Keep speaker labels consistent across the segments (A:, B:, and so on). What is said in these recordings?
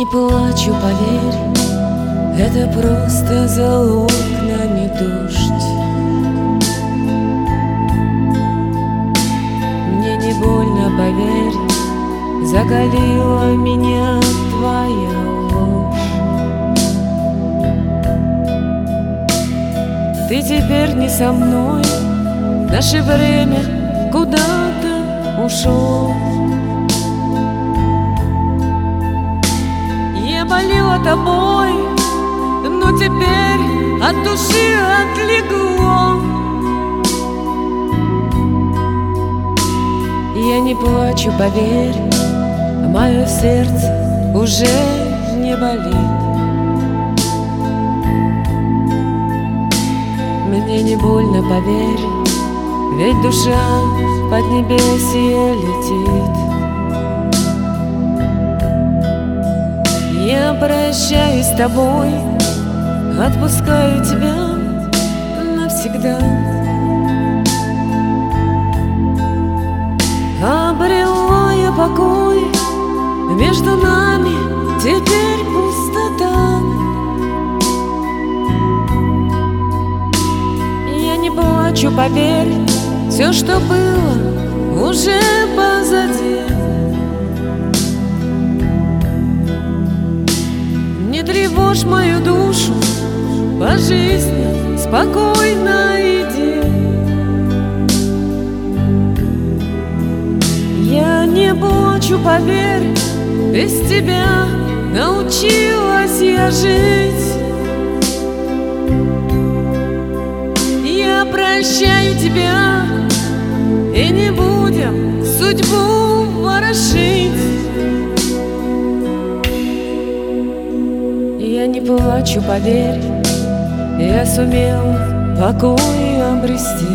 A: плачу, поверь, это просто за окнами дождь. Мне не больно, поверь, закалила меня твоя ложь. Ты теперь не со мной, наше время куда-то ушло. Я болела тобой, но теперь от души отлегло. Я не плачу, поверь, мое сердце уже не болит. Мне не больно, поверь, ведь душа в поднебесье летит. Я прощаюсь с тобой, отпускаю тебя навсегда. Обрела я покой, между нами теперь пустота. Я не плачу, поверь, все, что было, уже позади. Не тревожь мою душу, по жизни спокойно иди. Я не плачу, поверь, без тебя научилась я жить. Я прощаю тебя, и не будем судьбу ворошить. Я не плачу, поверь, я сумел покой обрести.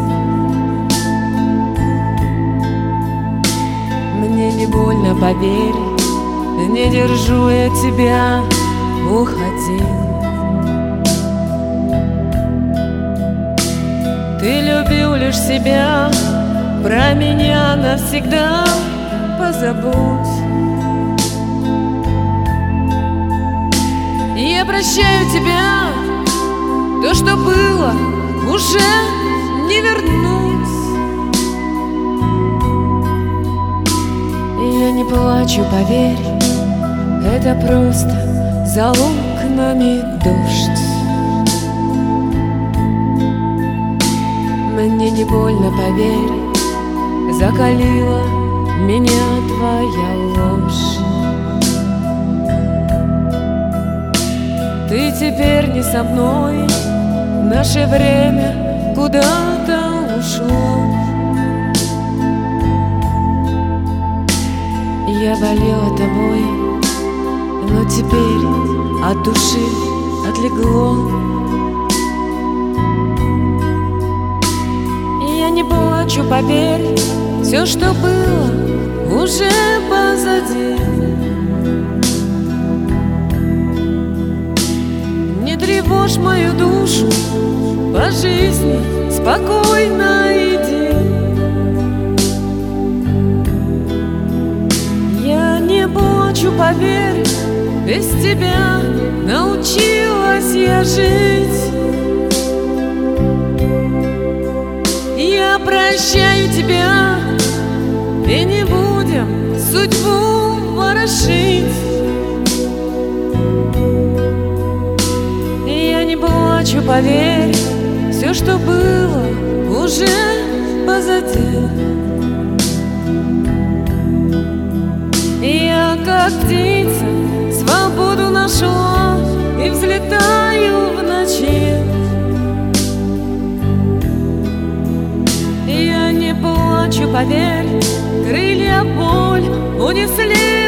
A: Мне не больно, поверь, не держу я тебя, уходи. Ты любил лишь себя, про меня навсегда позабудь. Я прощаю тебя, то, что было, уже не вернуть. Я не плачу, поверь, это просто за окнами дождь. Мне не больно, поверь, закалила меня твоя ложь. Ты теперь не со мной, наше время куда-то ушло. Я болела тобой, но теперь от души отлегло. Я не плачу, поверь, все, что было, уже позади. Не тревожь мою душу, по жизни спокойно иди. Я не плачу, поверь, без тебя научилась я жить. Я прощаю тебя, и не будем судьбу ворошить. Я не плачу, поверь, все, что было, уже позади. Я, как птица, свободу нашла и взлетаю в ночи. Я не плачу, поверь, крылья боль унесли